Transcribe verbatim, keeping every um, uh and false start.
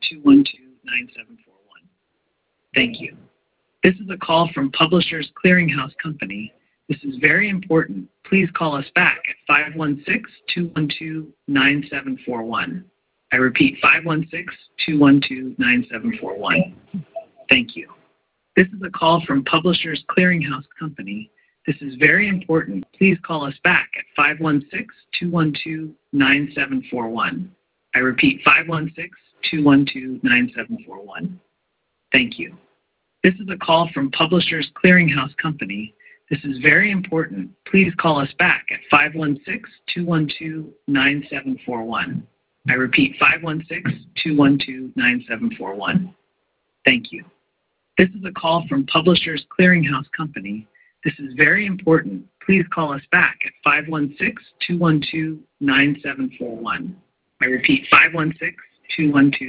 two one two, nine seven four one. Thank you. This is a call from Publishers Clearinghouse Company. This is very important. Please call us back at five one six, two one two, nine seven four one. I repeat, five one six, two one two, nine seven four one. Thank you. This is a call from Publishers Clearinghouse Company. This is very important. Please call us back at five one six, two one two, nine seven four one. I repeat, five one six, two one two, nine seven four one. Thank you. This is a call from Publishers Clearinghouse Company. This is very important. Please call us back at five one six, two one two, nine seven four one. I repeat, five one six, two one two, nine seven four one. Thank you. This is a call from Publishers Clearinghouse Company. This is very important. Please call us back at five one six, two one two, nine seven four one. I repeat, five one six, two one two,